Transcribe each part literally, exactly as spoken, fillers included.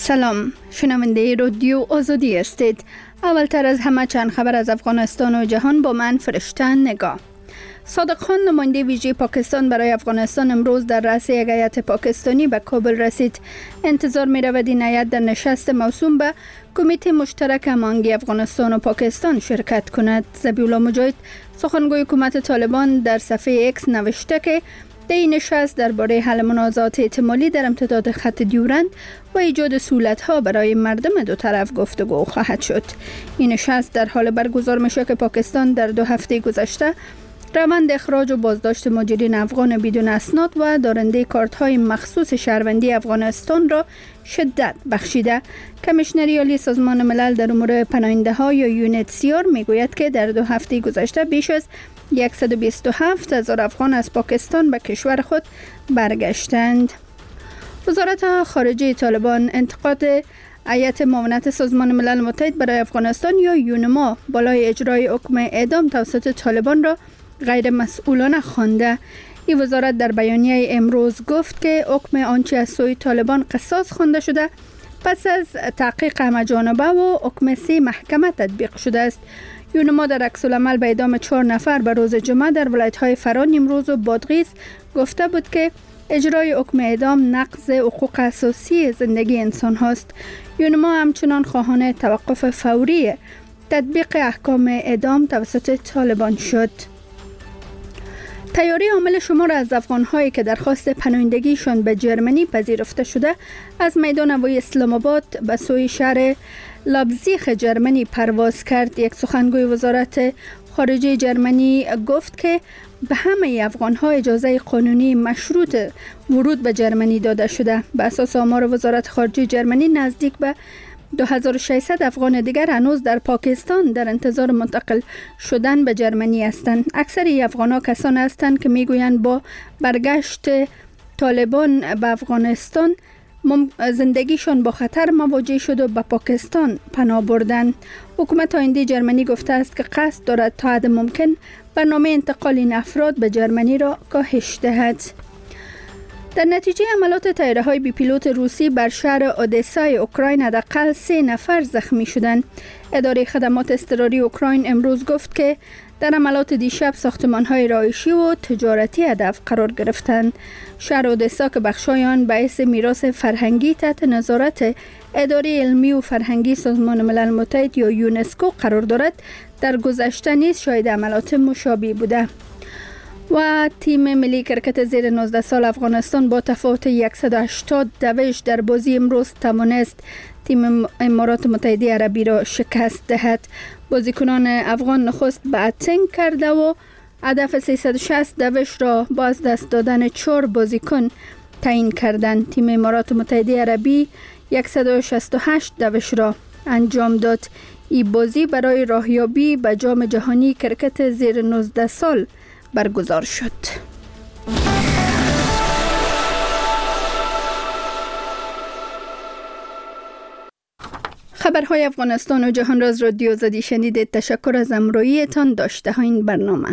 سلام، شنونده رادیو آزادی هستید. اولتر از همه چند خبر از افغانستان و جهان با من فرشته نگاه. صادق خان نماینده ویژه پاکستان برای افغانستان امروز در رأس یک هیئت پاکستانی به کابل رسید. انتظار می رود این هیئت در نشست موسوم به کمیته مشترک هماهنگی افغانستان و پاکستان شرکت کند. ذبیح الله مجاهد سخنگوی حکومت طالبان در صفحه اکس نوشته که در این نشست درباره حل منازعات احتمالی در امتداد خط دیورند و ایجاد سهولت‌ها برای مردم دو طرف گفتگو خواهد شد. این نشست در حال برگزار میشه که پاکستان در دو هفته گذشته روند اخراج و بازداشت مهاجرین افغان بدون اسناد و دارنده کارت‌های مخصوص شهروندی افغانستان را شدت بخشیده. کمیشنری عالی سازمان ملل در امور پناهنده‌ها یا یونیتسیار میگوید که در دو هفته گذشته بیش از صد و بیست و هفت هزار افغان از پاکستان به کشور خود برگشتند. وزارت خارجه طالبان انتقاد هیئت معاونت سازمان ملل متحد برای افغانستان یا یونما بالای اجرای حکم اعدام توسط طالبان را غیر مسئولانه خوانده. این وزارت در بیانیه امروز گفت که حکم آنچه از سوی طالبان قصاص خوانده شده پس از تحقیق همه‌جانبه و حکم سه محکمه تطبیق شده است. یونما در عکس‌العمل به اعدام چهار نفر به روز جمعه در ولایت‌های فرا، نیمروز و بادغیس گفته بود که اجرای حکم اعدام نقض حقوق اساسی زندگی انسان هاست. یونما همچنان خواهان توقف فوری تطبیق احکام اعدام توسط طالبان شد. تیاری عامل شمار از افغان‌هایی که درخواست پناهندگیشان به جرمنی پذیرفته شده از میدان هوایی اسلام آباد به سوی شهر لایپزیگ جرمنی پرواز کرد. یک سخنگوی وزارت خارجه جرمنی گفت که به همه افغان‌ها اجازه قانونی مشروط ورود به جرمنی داده شده. به اساس آمار وزارت خارجه جرمنی نزدیک به دو هزار و ششصد افغان دیگر هنوز در پاکستان در انتظار منتقل شدن به جرمنی هستند. اکثر افغان‌ها کسان هستند که میگویند با برگشت طالبان به افغانستان زندگیشان با خطر مواجه شد و به پاکستان پناه بردند. حکومت آینده جرمنی گفته است که قصد دارد تا حد ممکن برنامه انتقال این افراد به جرمنی را کاهش دهد. در نتیجه حملات طیاره‌های بی پیلوت روسی بر شهر اودسای اوکراین حداقل سه نفر زخمی شدند. اداره خدمات اضطراری اوکراین امروز گفت که در حملات دیشب ساختمان‌های رهایشی و تجارتی هدف قرار گرفتند. شهر اودسا که بخش‌های آن باعث میراث فرهنگی تحت نظارت اداره علمی و فرهنگی سازمان ملل متحد یا یونسکو قرار دارد، در گذشته نیز شاهد حملات مشابه بوده. و تیم ملی کرکت زیر نوزده سال افغانستان با تفاوت صد و هشتاد دوش در بازی امروز توانست تیم امارات متحده عربی را شکست دهد. بازیکنان افغان نخست باتینگ کرده و هدف سیصد و شصت دوش را با از دست دادن چهار بازیکن تعیین کردند. تیم امارات متحده عربی صد و شصت و هشت دوش را انجام داد. این بازی برای راهیابی به جام جهانی کرکت زیر نوزده سال برگزار شد. خبرهای افغانستان و جهان را از رادیو آزادی شنیدید. تشکر از همراهیتان. داشته ها این برنامه.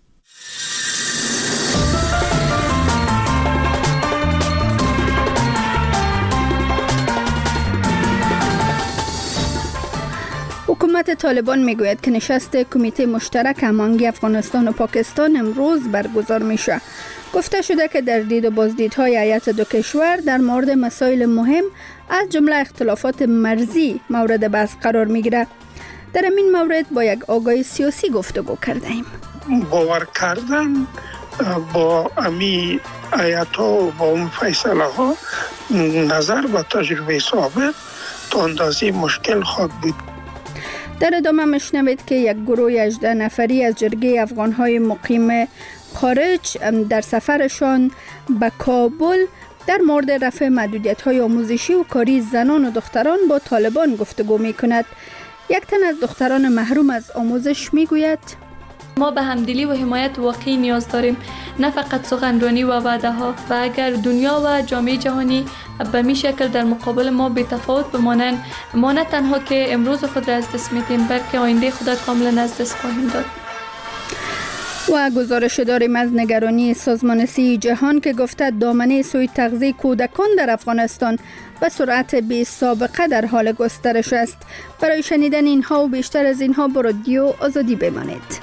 حکومت طالبان میگوید که نشست کمیته مشترک هماهنگی افغانستان و پاکستان امروز برگزار میشه. گفته شده که در دید و بازدیدهای هیئت دو کشور در مورد مسائل مهم از جمله اختلافات مرزی مورد بحث قرار میگیره. در این مورد با یک آگاه سیاسی گفتگو کرده ایم. باور کردن با امی هیئت ها و با اون فیصله ها نظر و تجربه سابق تا اندازه مشکل خواهد بود. در ادامه مشنوید که یک گروه هجده نفری از جرگه افغان‌های مقیم خارج در سفرشان به کابل در مورد رفع محدودیت‌های آموزشی و کاری زنان و دختران با طالبان گفتگو می‌کند. یک تن از دختران محروم از آموزش می‌گوید: ما به همدلی و حمایت واقعی نیاز داریم، نه فقط سخنرانی و وعده ها. و اگر دنیا و جامعه جهانی به می شکل در مقابل ما بی تفاوت بمانند، ما نه تنها که امروز خود را از دست میدیم بلکه آینده خود را کاملا از دست خواهیم داد. و گزارش داریم از نگرانی سازمان صحت جهان که گفته دامنه سوی تغذیه کودکان در افغانستان به سرعت بی سابقه در حال گسترش است. برای شنیدن اینها و بیشتر از اینها با رادیو آزادی بمانید.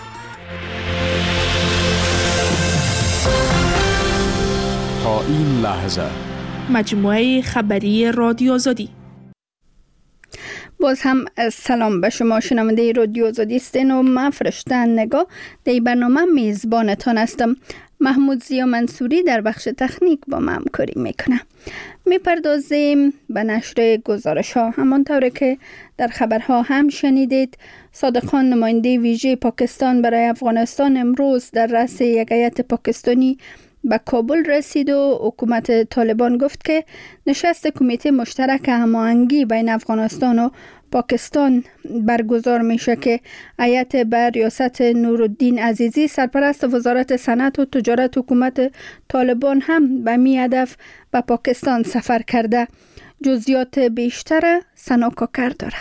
تا این لحظه مجموعه خبری رادیو آزادی. باز هم سلام به شما شنونده رادیو آزادی هستین و من فرشته نگاه در برنامه میزبانتان هستم. محمود زیا منصوری در بخش تکنیک با من همکاری میکنه. میپردازیم به نشر گزارش ها. همانطور که در خبرها هم شنیدید، صادق خان نماینده ویژه پاکستان برای افغانستان امروز در رأس یک هیئت پاکستانی به کابل رسید و حکومت طالبان گفت که نشست کمیته مشترک هماهنگی بین افغانستان و پاکستان برگزار میشه که هیئت به ریاست نورالدین عزیزی سرپرست وزارت صنعت و تجارت حکومت طالبان هم به می هدف به پاکستان سفر کرده. جزئیات بیشتر سنا کاکر داره.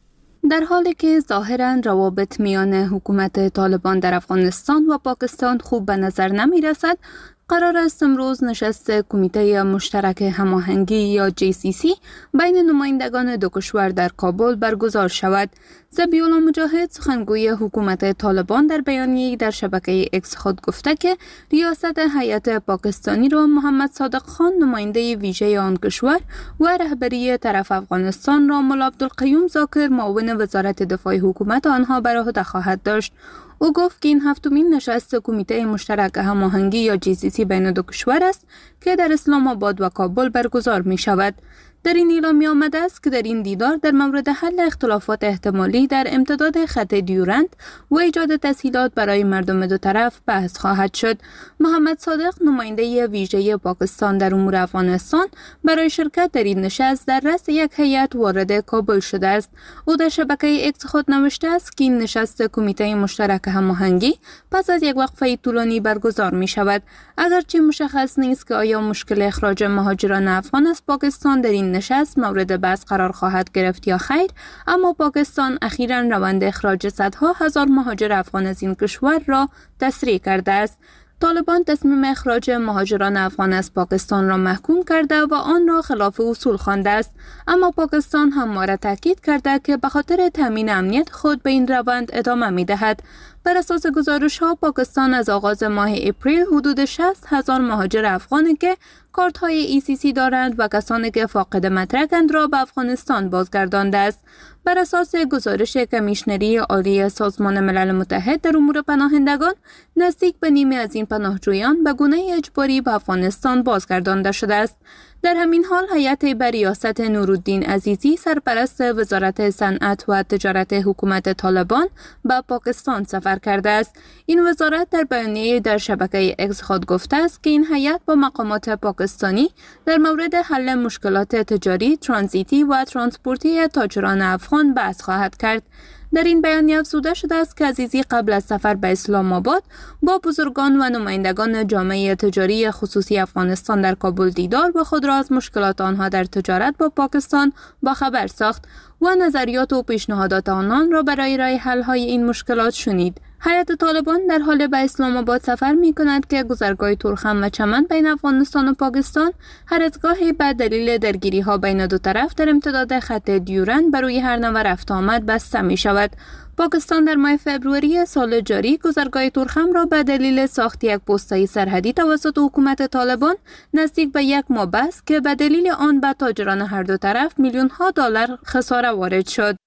در حالی که ظاهراً روابط میان حکومت طالبان در افغانستان و پاکستان خوب به نظر نمی رسد، قرار است امروز نشست کمیته مشترک هماهنگی یا جی سی سی بین نمایندگان دو کشور در کابل برگزار شود. ذبیح‌الله مجاهد سخنگوی حکومت طالبان در بیانیه‌ای در شبکه اکس خود گفته که ریاست هیئت پاکستانی را محمد صادق خان نماینده ویژه آن کشور و رهبری طرف افغانستان را مولا عبدالقیوم ذاکر معاون وزارت دفاع حکومت آنها بر عهده خواهد داشت. او گفت که این هفتمین نشست کمیته مشترک هماهنگی یا جی سی سی بین دو کشور است که در اسلام آباد و کابل برگزار می شود. در این اعلامیه آمده است که در این دیدار در مورد حل اختلافات احتمالی در امتداد خط دیورند و ایجاد تسهیلات برای مردم دو طرف بحث خواهد شد. محمد صادق نماینده ویژه پاکستان در امور افغانستان برای شرکت در این نشست در رأس یک هیئت وارد کابل شده است. او در شبکه اکس خود نوشته است که این نشست کمیته مشترک هماهنگی پس از یک وقفه طولانی برگزار می شود. اگرچه مشخص نیست که آیا مشکل اخراج مهاجران افغان از پاکستان در این نشست مورد بحث قرار خواهد گرفت یا خیر، اما پاکستان اخیراً روند اخراج صدها هزار مهاجر افغان از این کشور را تسریع کرده است. طالبان تصمیم اخراج مهاجران افغان از پاکستان را محکوم کرده و آن را خلاف اصول خوانده است، اما پاکستان همواره تاکید کرده که به خاطر تامین امنیت خود به این روند ادامه می‌دهد. بر اساس گزارش ها پاکستان از آغاز ماه اپریل حدود شصت هزار مهاجر افغانی که کارت های ای سی سی دارند و کسانی که فاقد مدرکند را به افغانستان بازگردانده است. بر اساس گزارش کمیشنری عالی سازمان ملل متحد در امور پناهندگان، نزدیک به نیمه از این پناهجویان به گونه اجباری به افغانستان بازگردانده شده است. در همین حال هیئت به ریاست نورالدین عزیزی سرپرست وزارت صنعت و تجارت حکومت طالبان به پاکستان سفر کرده است. این وزارت در بیانیه در شبکه اکس خود گفته است که این هیئت با مقامات پاکستانی در مورد حل مشکلات تجاری، ترانزیتی و ترانسپورتی تاجران افغان بحث خواهد کرد. در این بیانیه افزوده شده است که عزیزی قبل از سفر به اسلام آباد با بزرگان و نمایندگان جامعه تجاری خصوصی افغانستان در کابل دیدار و خود را از مشکلات آنها در تجارت با پاکستان با خبر ساخت و نظریات و پیشنهادات آنان را برای راه حل های این مشکلات شنید. هیئت طالبان در حال به اسلام آباد سفر می کند که گذرگاه تورخم و چمن بین افغانستان و پاکستان هر از گاهی به دلیل درگیری ها بین دو طرف در امتداد خط دیورند بر روی هر نوع رفت آمد بسته می شود. پاکستان در ماه فوریه سال جاری گذرگاه تورخم را به دلیل ساخت یک پست‌های سرحدی توسط حکومت طالبان نزدیک به یک ماه بست که به دلیل آن به تاجران هر دو طرف میلیون ها دلار خساره وارد شد.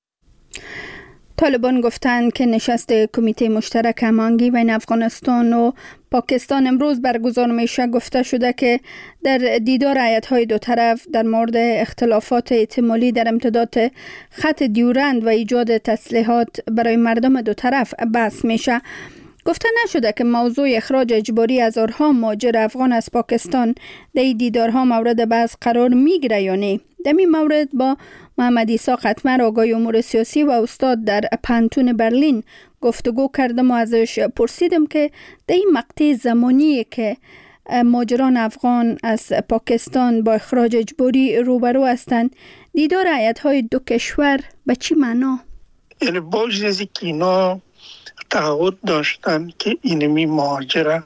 طالبان گفتند که نشست کمیته مشترک هماهنگی بین افغانستان و پاکستان امروز برگزار میشه. گفته شده که در دیدار هیئت‌های دو طرف در مورد اختلافات احتمالی در امتداد خط دیورند و ایجاد تسهیلات برای مردم دو طرف بحث میشه. گفته نشده که موضوع اخراج اجباری هزارها مهاجر افغان از پاکستان در این دیدارها مورد بحث قرار میگیره یا نه. در این مورد با محمد عیسی قطمر آقای امور سیاسی و استاد در پانتون برلین گفتگو کردم و ازش پرسیدم که در این مقطع زمانی که مهاجران افغان از پاکستان با اخراج اجباری روبرو هستند، دیدار هیئت‌های دو کشور به چی معنا؟ یعنی با اجازه که اینا تعهد داشتن که اینمی مهاجره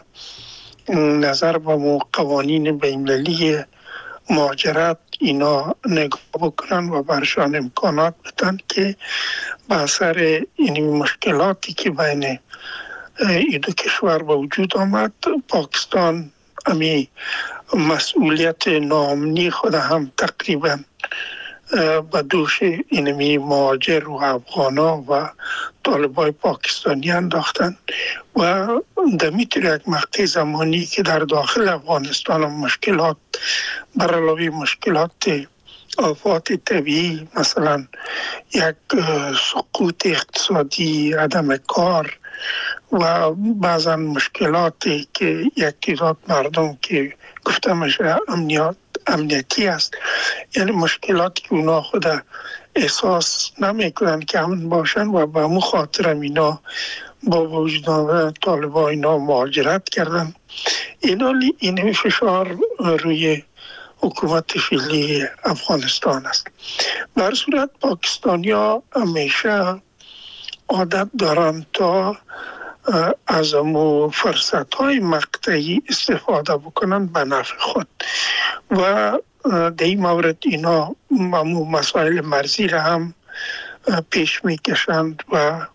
نظر به قوانین بین‌المللی مهاجرت اینا نگاه بکنن و برشان امکانات بدن که به اثر این مشکلاتی که بین این دو کشور به وجود آمد، پاکستان امی مسئولیت ناامنی خود هم تقریبا به دوش اینمی مهاجر و افغانا و طالبای پاکستانی انداختن و دمیتر یک مقطع زمانی که در داخل افغانستان مشکلات بر علاوه مشکلات آفات طبیعی، مثلا یک سقوط اقتصادی، عدم کار و بعضا مشکلاتی که یک تعداد مردم که گفته میشه امنیت امنیتی است، یعنی مشکلاتی که اونا خود احساس نمیکنن که امن باشن و به مو خاطر اینا با وجود آمدن طالبان اینا مهاجرت کردن. اینا این فشار روی حکومت فعلی افغانستان است. در صورت پاکستانیا همیشه عادت دارن تا از امو فرصت های مقطعی استفاده بکنن به نفع خود و در این مورد اینا امو مسائل مرزی را هم پیش میکشند و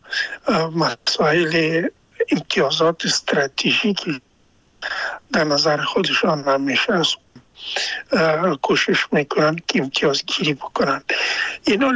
مسائل امتیازات استراتژیکی در نظر خودشان همیشه کوشش میکنن که امتیاز گیری بکنن. اینا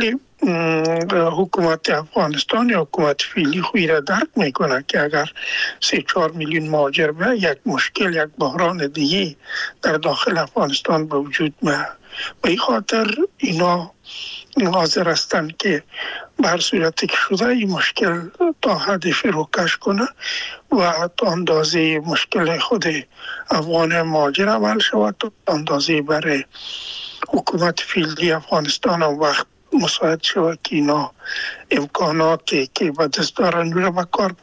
حکومت افغانستان یا حکومت فعلی خوی را درک میکنه که اگر سه چهار میلیون مهاجر به یک مشکل، یک بحران دیگه در داخل افغانستان به وجود میاد. به این خاطر اینا حاضر هستند که بر صورتی که شده این مشکل تا حدش رو کش کنه و تا اندازه مشکل خود افغان مهاجر عمل شود، تا اندازه برای حکومت فعلی افغانستان هم وقت مساعد شود که اینا امکاناتی که به دست دارن رو به کار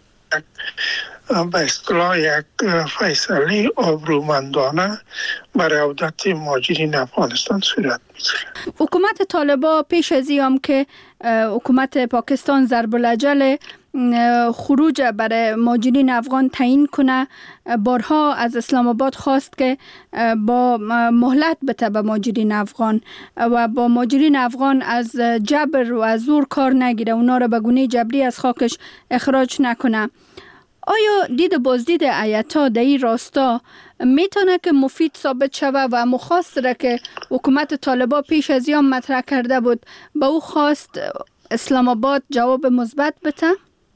به اصطلاح یک فیصله آبرومندانه برای عودت مهاجرین افغانستان صورت میگیره. حکومت طالبان پیش از این که حکومت پاکستان ضرب الاجل خروج برای مهاجرین افغان تعیین کنه، بارها از اسلام آباد خواست که با مهلت بده به مهاجرین افغان و با مهاجرین افغان از جبر و از زور کار نگیره، اونا را به گونه جبری از خاکش اخراج نکنه. آیا دید بازدید ایتا در این راستا میتونه که مفید ثابت شود و مخواست را که حکومت طالبان پیش از این مطرح کرده بود به او خواست اسلام آباد جواب مثبت بده؟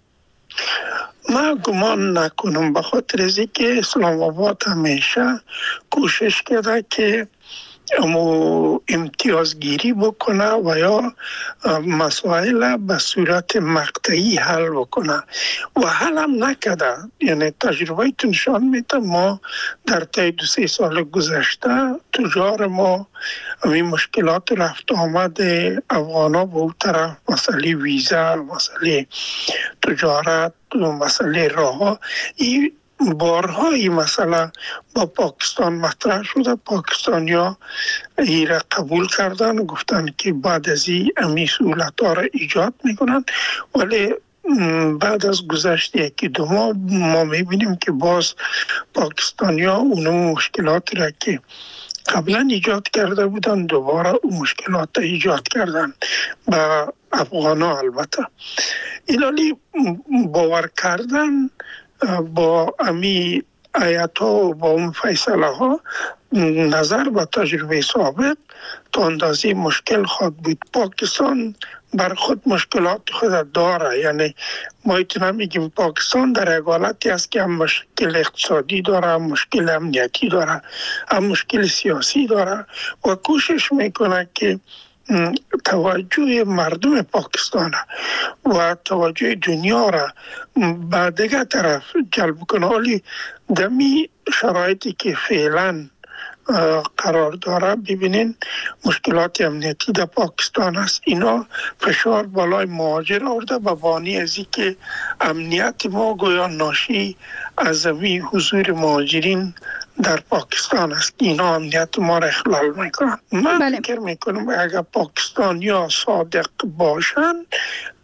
من گمان نکنم، به خاطر از اینکه اسلام آباد همیشه کوشش کرده که امو امتیازگیری بکنه و یا مسائل به صورت مقطعی حل بکنه و حل هم نکرده. یعنی تجربه نشان میده ما در طی دو سه سال گذشته تجار ما این مشکلات رفت آمد افغانا به اون طرف، مسئله ویزا، مسئله تجارت، مسئله راه، این بارها این مسئله با پاکستان مطرح شده. پاکستانیا این را قبول کردن و گفتن که بعد از این امی سهولت ها را ایجاد میکنن، ولی بعد از گذشت یکی دو ماه ما میبینیم که باز پاکستانیا اون مشکلات را که قبلا ایجاد کرده بودن دوباره اون مشکلات را ایجاد کردن با افغانا. البته ایلالی باور کردن با امی آیات ها و با اون فیصله ها نظر به تجربه سابق تا اندازه مشکل خود بود. پاکستان بر خود مشکلات خود داره، یعنی ما ایتونه میگیم پاکستان در یک حالتی است که هم مشکل اقتصادی داره، هم مشکل امنیتی داره، هم مشکل سیاسی داره و کوشش میکنه که توجه مردم پاکستان و توجه دنیا را به دیگر طرف جلب کنه. ولی دمی شرایطی که فعلا قرار داره، ببینین مشکلات امنیتی در پاکستان است، اینا فشار بالای مهاجر آورده به بانی از این که امنیت ما گویا ناشی از این حضور مهاجرین در پاکستان است. اینا امنیت ما را اخلال میکنن. من بله. فکر میکنم اگر پاکستانی ها صادق باشن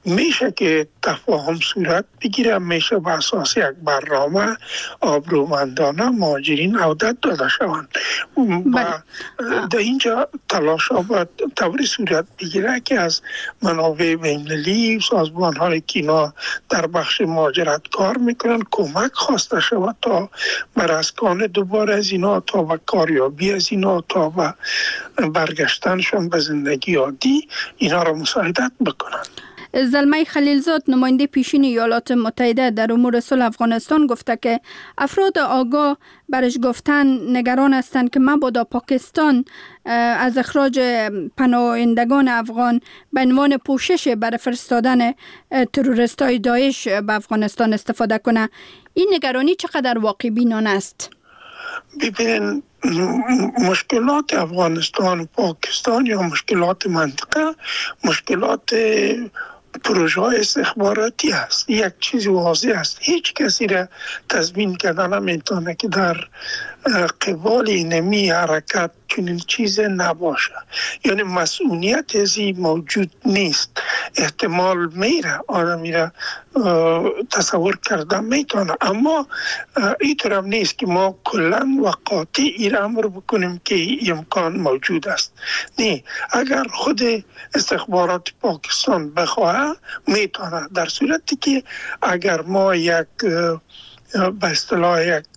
میشه که تفاهم صورت بگیره، میشه به اساس یک برنامه آبرومندانه مهاجرین عودت داده شوند و در اینجا تلاش ها باید طوری صورت بگیره که از منابع بین‌المللی، سازمان های که اینا در بخش مهاجرت کار میکنن کمک خواسته شود تا بر اسکان دوباره از اینا، تا به کاریابی از اینا، تا به برگشتنشون به زندگی عادی اینا را مساعدت بکنن. زلمه خلیلزاد نماینده پیشین ایالات متحده در امور صلح افغانستان گفته که افراد آگاه برش گفتن نگران هستند که مبادا پاکستان از اخراج پناهندگان افغان به عنوان پوشش برای فرستادن تروریستای داعش به افغانستان استفاده کنه. این نگرانی چقدر واقع بینانه است؟ ببینید، مشکلات افغانستان و پاکستان یا مشکلات منطقه مشکلات پروژه های استخباراتی است. یک چیز واضح است، هیچ کسی را تضمین کردن نمیتونه که در قبال اینمی حرکت چنین چیز نباشه، یعنی مسئولیت ازی موجود نیست. احتمال میره آدمی را تصور کردن میتونه، اما اینطور هم نیست که ما کلن و قاطع این امر بکنیم که امکان موجود است. نه، اگر خود استخبارات پاکستان بخواه میتونه، در صورتی که اگر ما یک به اصطلاح یک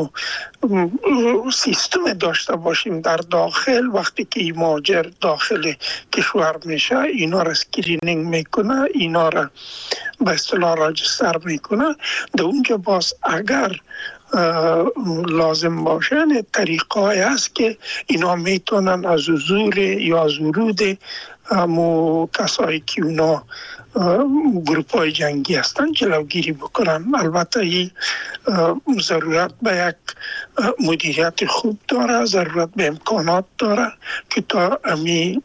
سیستم داشته باشیم در داخل، وقتی که مهاجر داخل کشور میشه اینا را اسکرینینگ میکنه، اینا را به اصطلاح راجستر میکنه، در اونجا باز اگر لازم باشه طریقه هست که اینا میتونن از حضور یا از ورود همو کسایی که اونا گروپ های جنگی هستن جلوگیری بکنن. البته این ضرورت به یک مدیریت خوب داره، ضرورت به امکانات داره که تا امی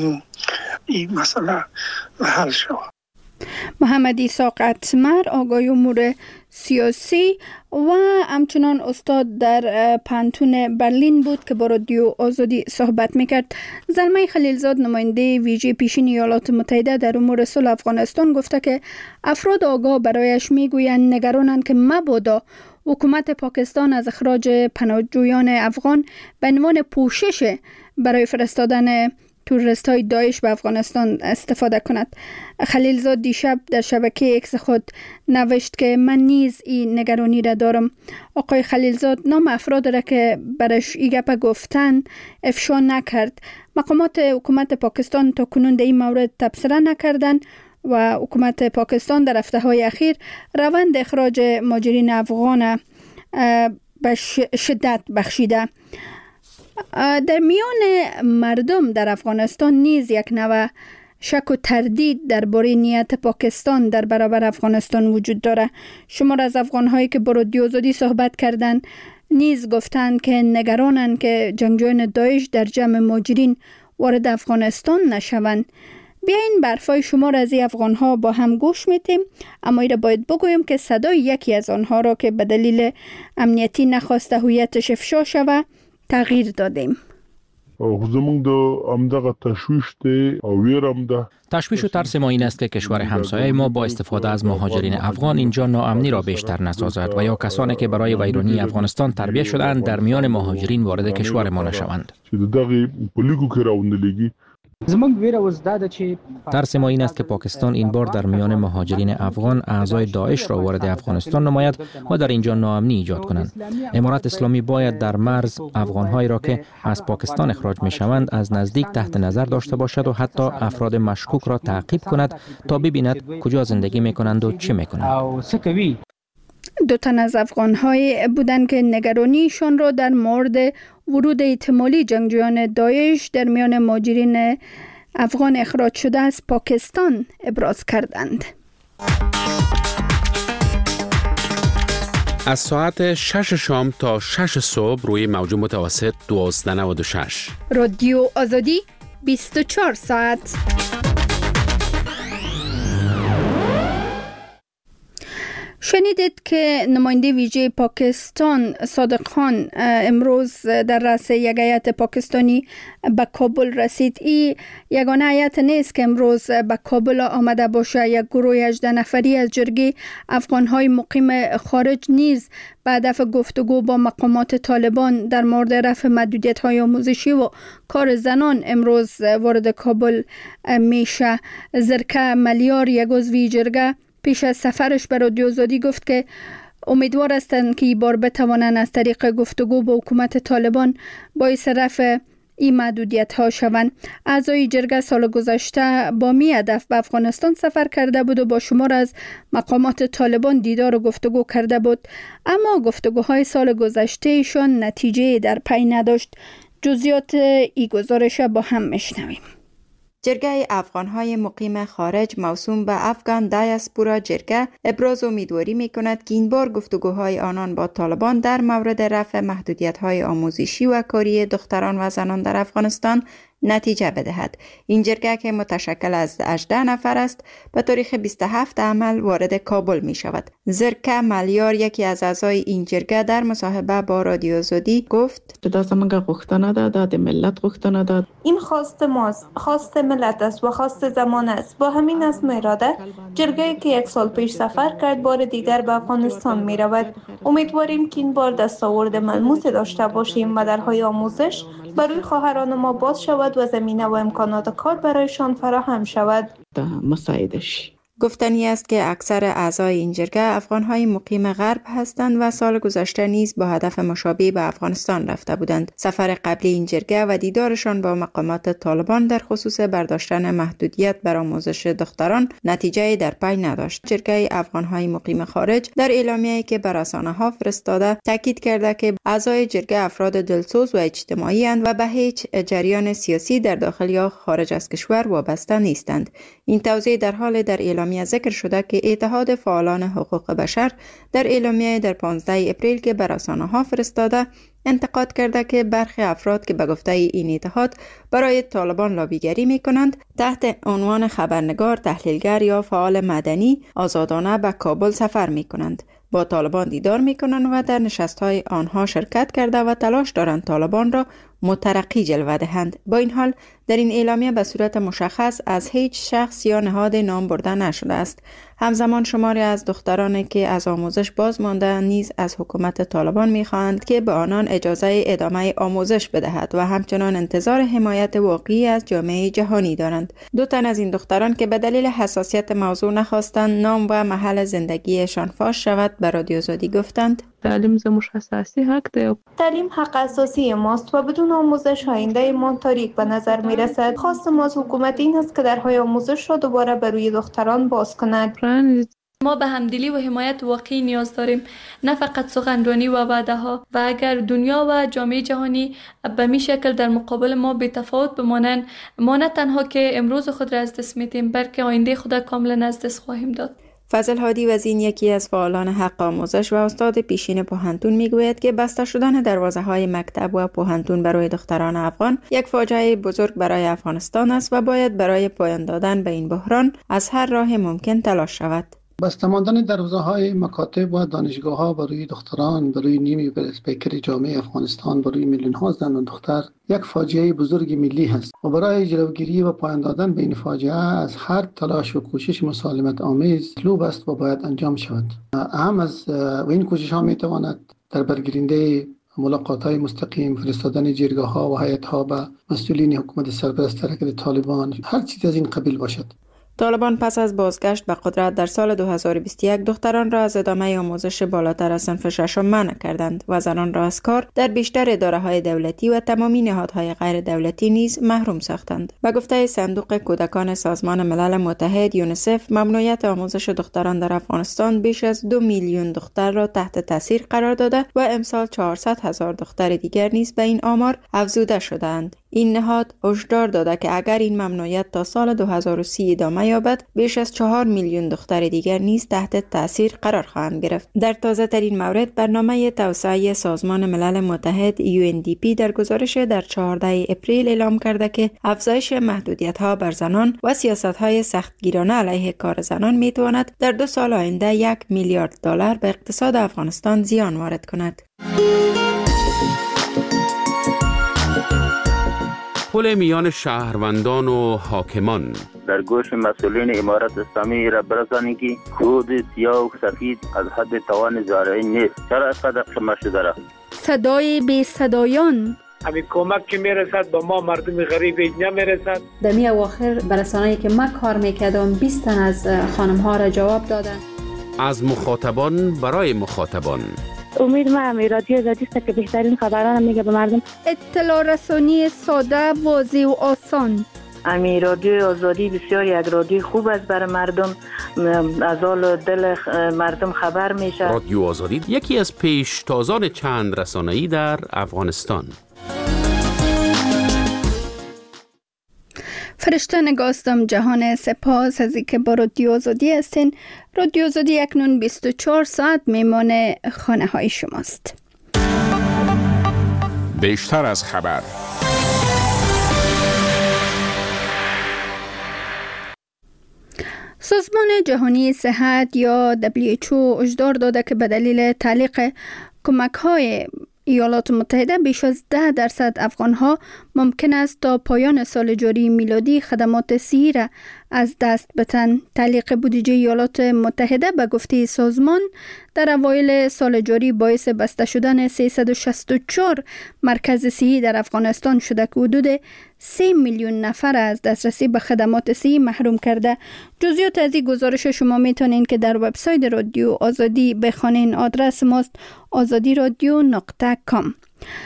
این مسئله حل شود. محمد ایساق اتمر، آقای امور سیاسی و همچنان استاد در پانتون برلین بود که با رادیو آزادی صحبت میکرد. زلمه خلیلزاد نماینده ویژه پیشین ایالات متحده در امور صلح افغانستان گفته که افراد آگاه برایش میگویند نگرانند که مبادا حکومت پاکستان از اخراج پناهجویان افغان به عنوان پوشش برای فرستادن تروریست های داعش به افغانستان استفاده کند. خلیلزاد دیشب در شبکه اکس خود نوشت که من نیز این نگرانی را دارم. آقای خلیلزاد نام افراد را که برش ای گپ گفتن افشا نکرد. مقامات حکومت پاکستان تا کنون در این مورد تبصره نکردند و حکومت پاکستان در هفته های اخیر روند اخراج مهاجرین افغان به شدت بخشیده. در میان مردم در افغانستان نیز یک نوع شک و تردید درباره نیت پاکستان در برابر افغانستان وجود داره. شمار از افغان‌هایی که با رادیو آزادی صحبت کردند نیز گفتند که نگرانند که جنگجویان داعش در جمع مهاجرین وارد افغانستان نشوند. بیاین برفای شمار از این افغان‌ها با هم گوش میتیم، اما ایره باید بگویم که صدای یکی از آنها را که به دلیل امنیتی نخواسته هویتش افشا شود تغییر دادیم. زمونږ د همدغه تشویش دی او ویرم ده. تشویش و ترس ما این است که کشور همسایه ما با استفاده از مهاجرین افغان اینجا ناامنی را بیشتر نسازد و یا کسانی که برای ویرانی افغانستان تربیت شده‌اند در میان مهاجرین وارد کشور ما نشوند. چې دغه پولیګو کې راوندلېږي. ترس ما این است که پاکستان این بار در میان مهاجرین افغان اعضای داعش را وارد افغانستان نماید و در اینجا ناامنی ایجاد کنند. امارت اسلامی باید در مرز افغان‌هایی را که از پاکستان اخراج می‌شوند از نزدیک تحت نظر داشته باشد و حتی افراد مشکوک را تعقیب کند تا ببیند کجا زندگی می‌کنند و چه می‌کنند. دو تن از افغان‌های بودند که نگرانیشان را در مورد ورود احتمالی جنگجویان داعش در میان مهاجرین افغان اخراج شده از پاکستان ابراز کردند. از ساعت شش شام تا شش صبح روی موج متوسط دوازده و نود و شش. رادیو آزادی بیست و چهار ساعت. شنیدید که نماینده ویژه پاکستان صادق خان امروز در رأس یک هیئت پاکستانی به کابل رسید. این یگانه هیئت نیست که امروز به کابل آمده باشه. یک گروه هجده نفری از جرگه افغانهای مقیم خارج نیز به هدف گفتگو با مقامات طالبان در مورد رفع محدودیت‌های آموزشی و کار زنان امروز وارد کابل میشه. زرکه ملیار، یک عضو جرگه، پیش از سفرش به رادیو آزادی گفت که امیدوار هستند که این بار بتوانند از طریق گفتگو با حکومت طالبان باعث رفع این محدودیت ها شوند. اعضای جرگه سال گذشته با می هدف به افغانستان سفر کرده بود و با شمار از مقامات طالبان دیدار و گفتگو کرده بود، اما گفتگوهای سال گذشتهشان نتیجه در پی نداشت. جزئیات این گزارش با هم میشنویم. جرگه افغانهای مقیم خارج موسوم به افغان دیاسپورا جرگه ابراز امیدواری می کند که این بار گفتگوهای آنان با طالبان در مورد رفع محدودیت‌های آموزشی و کاری دختران و زنان در افغانستان نتیجه بدهد. این جرگه که متشکل از هجده نفر است به تاریخ بیست و هفت عمل وارد کابل می شود. زرکه ملیار، یکی از اعضای این جرگه، در مصاحبه با رادیو آزادی گفت: دا زمونږ غوښتنه ده، دا د ملت غوښتنه ده. این خواست ماست، خواست ملت است و خواست زمان است. با همین اسم اراده جرگه که یک سال پیش سفر کرد بار دیگر به افغانستان می رود. امیدواریم که این بار دستاورد ملموس داشته باشیم و درهای آموزش برای خواهران ما باز شود و زمینه و امکانات کار برایشان فراهم شود. مساعدش گفتنی است که اکثر اعضای این جرگه افغانهای مقیم غرب هستند و سال گذشته نیز با هدف مشابه به افغانستان رفته بودند. سفر قبلی این جرگه و دیدارشان با مقامات طالبان در خصوص برداشتن محدودیت بر آموزش دختران نتیجه در پی نداشت. جرگه افغانهای مقیم خارج در اعلامیه‌ای که بر رسانه‌ها فرستاده تاکید کرده که اعضای جرگه افراد دلسوز و اجتماعی اند و به هیچ جریان سیاسی در داخل یا خارج از کشور وابسته نیستند. این توضیح در حال در اعلامیه ذکر شده که اتحاد فعالان حقوق بشر در اعلامیه در پانزده اپریل که به رسانه‌ها فرستاده انتقاد کرده که برخی افراد که به گفته این اتحاد برای طالبان لابیگری می کنند تحت عنوان خبرنگار، تحلیلگر یا فعال مدنی آزادانه به کابل سفر می کنند، با طالبان دیدار می کنند و در نشست‌های آنها شرکت کرده و تلاش دارند طالبان را مترقی جلوه دهند. با این حال در این اعلامیه به صورت مشخص از هیچ شخص یا نهاد نام برده نشده است. همزمان شماری از دخترانی که از آموزش باز مانده نیز از حکومت طالبان می‌خواهند که به آنان اجازه ادامه آموزش بدهد و همچنان انتظار حمایت واقعی از جامعه جهانی دارند. دو تن از این دختران که به دلیل حساسیت موضوع نخواستند نام و محل زندگیشان فاش شود به رادیو آزادی گفتند: تعلیم زموږ اساسي حق دی. تعلیم حق اساسی ماست و بدون آموزش آینده ما تاریک به نظر می رسد. خواست ما از حکومت این است که درهای آموزش را دوباره بر روی دختران باز کند. ما به همدلی و حمایت واقعی نیاز داریم، نه فقط سخنرانی و وعده ها. و اگر دنیا و جامعه جهانی به می شکل در مقابل ما بی تفاوت بمانند، ما نه تنها که امروز خود را از دست میدیم بلکه آینده خود کاملا از دست خواهیم داد. فضل هادی وزین، یکی از فعالان حق آموزش و استاد پیشین پوهنتون، میگوید که بسته شدن دروازه‌های مکتب و پوهنتون برای دختران افغان یک فاجعه بزرگ برای افغانستان است و باید برای پایان دادن به این بحران از هر راه ممکن تلاش شود. بسته ماندن دروازه‌های مکاتب و دانشگاه‌ها برای دختران، برای نیمی پیکر جامعه افغانستان، برای میلیون‌ها زن و دختر یک فاجعه بزرگ ملی است و برای جلوگیری و پایان دادن به این فاجعه از هر تلاش و کوشش مسالمت آمیز مطلوب است و باید انجام شود. اهم از و این کوشش‌ها می‌تواند در برگیرنده ملاقات‌های مستقیم، فرستادن جرگه‌ها و هیئت‌ها به مسئولین حکومت سرپرست حرکت طالبان، هر چیز از این قبیل باشد. طالبان پس از بازگشت به قدرت در سال دو هزار و بیست و یک دختران را از ادامه آموزش بالاتر از صنف ششم منع کردند و زنان را از کار در بیشتر اداره‌های دولتی و تمامی نهادهای غیر دولتی نیز محروم ساختند. به گفته صندوق کودکان سازمان ملل متحد یونیسف، ممنوعیت آموزش دختران در افغانستان بیش از دو میلیون دختر را تحت تاثیر قرار داده و امسال چهارصد هزار دختر دیگر نیز به این آمار افزوده شدند. این نهاد هشدار داده که اگر این ممنوعیت تا سال دو هزار و سی ادامه یابد، بیش از چهار میلیون دختر دیگر نیز تحت تاثیر قرار خواهند گرفت. در تازه ترین مورد، برنامه توسعه سازمان ملل متحد یو ان دی پی در گزارش در چهاردهم اپریل اعلام کرده که افزایش محدودیت‌ها بر زنان و سیاست‌های سختگیرانه علیه کار زنان می‌تواند در دو سال آینده یک میلیارد دلار به اقتصاد افغانستان زیان وارد کند. پل میان شهروندان و حاکمان. در گوش مسئولین امارت اسلامی را برسانید که کود سیاه و سفید از حد توان زارعی نیست. چرا اینقدر قیمت شده را؟ صدای بی صدایان. همین کمک که میرسد به ما مردم غریب نمیرسد. در می اواخر برسانه‌ای که ما کار میکردم بیست تن از خانم ها را جواب دادن. از مخاطبان برای مخاطبان. امید ما همی رادیو آزادی است که بهترین خبران میگه به مردم. اطلاع رسانی ساده، واضح و آسان. امی رادیو آزادی بسیار یک رادیو خوب است برای مردم، از حال دل مردم خبر میشه. رادیو آزادی یکی از پیشتازان چند رسانه‌ای در افغانستان. فرشته نگاستم جهان، سپاس از اینکه با رادیو آزادی هستین. رادیو آزادی اکنون بیست و چهار ساعت میمان خانه های شماست. بیشتر از خبر. سازمان جهانی صحت یا دبلیو اچ او هشدار داده که به دلیل تعلیق کمک های ایالات متحده بیش از ده درصد افغانها ممکن است تا پایان سال جاری میلادی خدمات صحی را از دست بدن. تعلیق بودجه ایالات متحده به گفته سازمان در اوایل سال جاری باعث بسته شدن سیصد و شصت و چهار مرکز صحی در افغانستان شده که حدود سه میلیون نفر از دسترسی به خدمات صحی محروم کرده. جزئیات از این گزارش شما میتونین که در وبسایت رادیو آزادی بخوانین. آدرس ماست آزادی رادیو نقطه کام.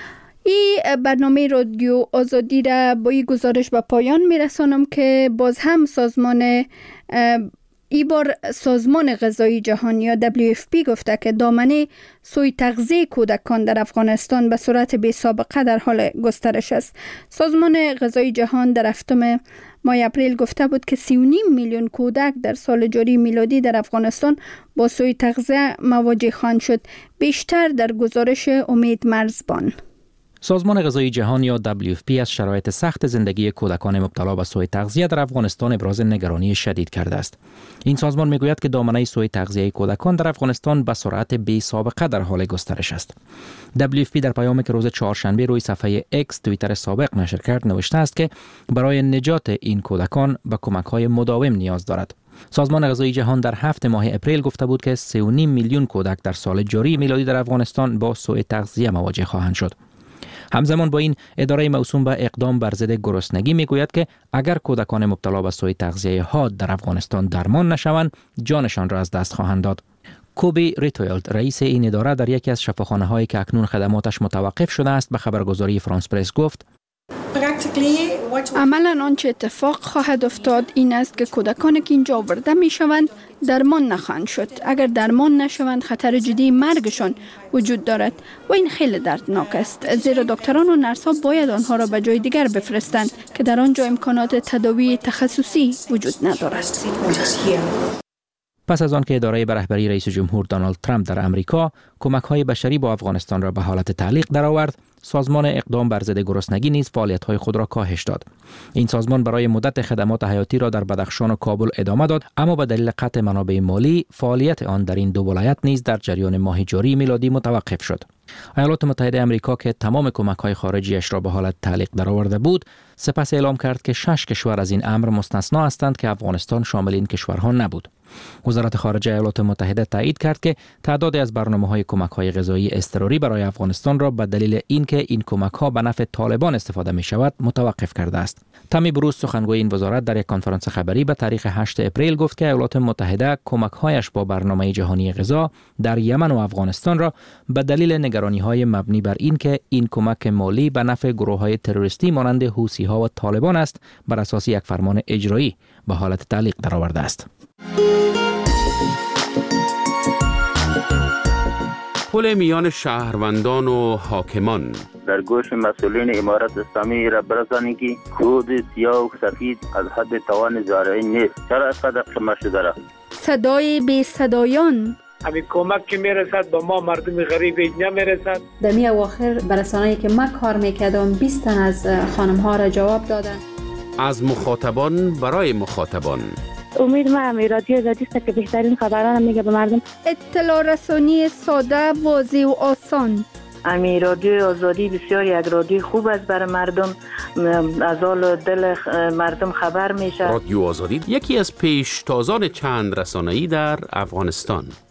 این برنامه رادیو آزادی را با این گزارش به پایان میرسانم که باز هم سازمان ای بار سازمان غذایی جهانی یا دبلیو اف پی گفته که دامنه سوی تغذیه کودکان در افغانستان به صورت بی سابقه در حال گسترش است. سازمان غذایی جهان در هفتم ماه اپریل گفته بود که سی و نیم میلیون کودک در سال جاری میلادی در افغانستان با سوی تغذیه مواجه خواهند شد. بیشتر در گزارش امید مرزبان. سازمان غذایی جهان یا دبلیو اف پی از شرایط سخت زندگی کودکان مبتلا به سوء تغذیه در افغانستان ابراز نگرانی شدید کرده است. این سازمان میگوید که دامنه سوء تغذیه کودکان در افغانستان به سرعت بی سابقه در حال گسترش است. دبلیو اف پی در پیامی که روز چهارشنبه روی صفحه اکس توییتر سابق نشر کرد نوشته است که برای نجات این کودکان به کمک‌های مداوم نیاز دارد. سازمان غذایی جهان در هفت ماه اپریل گفته بود که سه و نیم میلیون کودک در سال جاری میلادی در افغانستان با سوء تغذیه مواجه خواهند شد. همزمان با این اداره موسوم به اقدام بر ضد گرسنگی میگوید که اگر کودکان مبتلا به سوء تغذیه حاد در افغانستان درمان نشوند جانشان را از دست خواهند داد. کوبی ریتویلد رئیس این اداره در یکی از شفاخانه‌هایی که اکنون خدماتش متوقف شده است به خبرگزاری فرانس پرس گفت عملاً آنچه اتفاق خواهد افتاد این است که کودکانی که اینجا آورده می شوند درمان نخواهند شد. اگر درمان نشوند خطر جدی مرگشان وجود دارد و این خیلی دردناک است، زیرا دکتران و نرس‌ها باید آنها را به جای دیگر بفرستند که در آنجا امکانات تداوی تخصصی وجود ندارد. پس از آن که اداره به رهبری رئیس جمهور دونالد ترامپ در امریکا کمک‌های بشری با افغانستان را به حالت تعلیق درآورد، سازمان اقدام بر ضد گرسنگی نیز فعالیت‌های خود را کاهش داد. این سازمان برای مدت خدمات حیاتی را در بدخشان و کابل ادامه داد، اما به دلیل قطع منابع مالی فعالیت آن در این دو ولایت نیز در جریان ماه جاری میلادی متوقف شد. ایالات متحده آمریکا که تمام کمک‌های خارجیش را به حالت تعلیق درآورده بود، سپس اعلام کرد که شش کشور از این امر مستثنا هستند که افغانستان شامل این کشورها نبود. وزارت خارجه ایالات متحده تایید کرد که تعدادی از برنامه‌های کمک‌های غذایی اضطراری برای افغانستان را به دلیل اینکه این کمک‌ها به نفع طالبان استفاده می‌شود متوقف کرده است. تامی بروز سخنگوی این وزارت در یک کنفرانس خبری به تاریخ هشت اپریل گفت که ایالات متحده کمک‌هایش با برنامه جهانی غذا در یمن و افغانستان را به دلیل نگرانی‌های مبنی بر اینکه این کمک مالی به نفع گروه‌های تروریستی مانند حوثی‌ها و طالبان است بر اساس یک فرمان اجرایی به حالت تعلیق درآورده است. پل میان شهروندان و حاکمان در گوش مسئولین امارت اسلامی را برسانید که کود سیاه و سفید از حد توان زارعی نیست. چرا اینقدر قیمت شده را؟ صدای بی صدایان. همین کمک که میرسد به ما مردم غریب نمیرسد. در می اواخر برسانه‌ای که من کار میکردم بیست تن از خانم ها را جواب دادن. از مخاطبان برای مخاطبان. امید ما رادیو آزادی است که بهترین خبران میگه به مردم. اطلاع رسانی ساده، واضح و آسان. امی رادیو آزادی بسیار یک رادیو خوب است برای مردم، از حال دل مردم خبر میشه. رادیو آزادی یکی از پیشتازان چند رسانه‌ای در افغانستان.